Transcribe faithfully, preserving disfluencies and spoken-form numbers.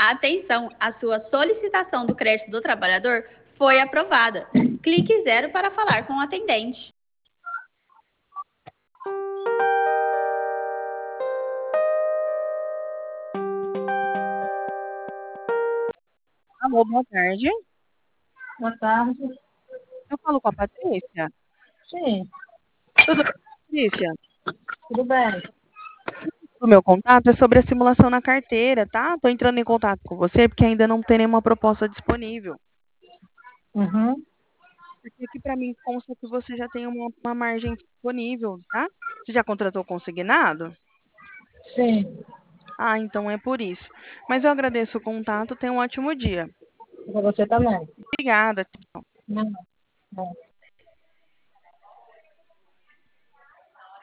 Atenção, a sua solicitação do crédito do trabalhador foi aprovada. Clique zero para falar com o atendente. Alô, boa tarde. Boa tarde. Eu falo com a Patrícia. Sim, Tudo bem, Patrícia? tudo bem. O meu contato é sobre a simulação na carteira, tá? Tô entrando em contato com você porque ainda não tem nenhuma proposta disponível. Uhum. Porque aqui para mim consta que você já tem uma, uma margem disponível, tá? Você já contratou consignado? Sim, Ah, então é por isso. Mas eu agradeço o contato, tenha um ótimo dia. para você também. Obrigada. Não, não.